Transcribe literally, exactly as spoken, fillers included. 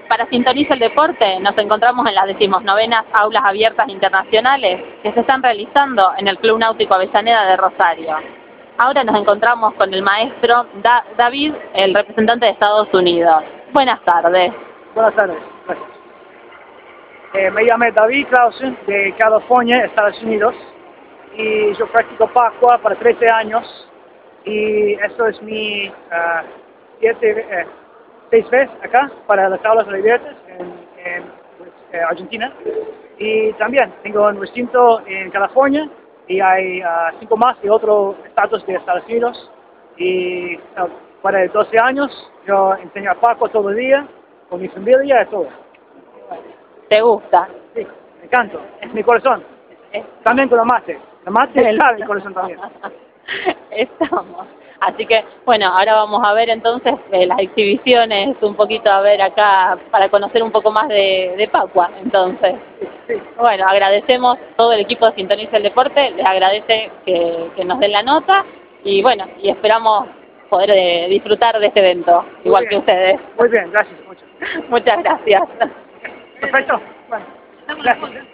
Para Sintoniza el Deporte nos encontramos en las decimonovenas Aulas Abiertas Internacionales que se están realizando en el Club Náutico Avellaneda de Rosario. Ahora nos encontramos con el maestro da David, el representante de Estados Unidos. Buenas tardes. Buenas tardes, gracias. Eh, me llamo David Clausen, de California, Estados Unidos, y yo practico Pacua para trece años, y esto es mi uh, siete, eh, seis veces acá para las aulas abiertas en, en pues, eh, Argentina, y también tengo un recinto en California, y hay uh, cinco más de otros estados de Estados Unidos, y uh, para doce años yo enseño Pacua todo el día, con mi familia y todo. ¿Te gusta? Sí, me encanta, es mi corazón. También con la mate, la mate es mi corazón también. Estamos. Así que, bueno, ahora vamos a ver entonces eh, las exhibiciones, un poquito a ver acá, para conocer un poco más de, de Pacua, entonces. Sí. Bueno, agradecemos todo el equipo de Sintoniza el Deporte, les agradece que, que nos den la nota, y bueno, y esperamos poder eh, disfrutar de este evento, Muy igual bien. que ustedes. Muy bien, gracias mucho. Muchas gracias. Perfecto. Bueno, gracias.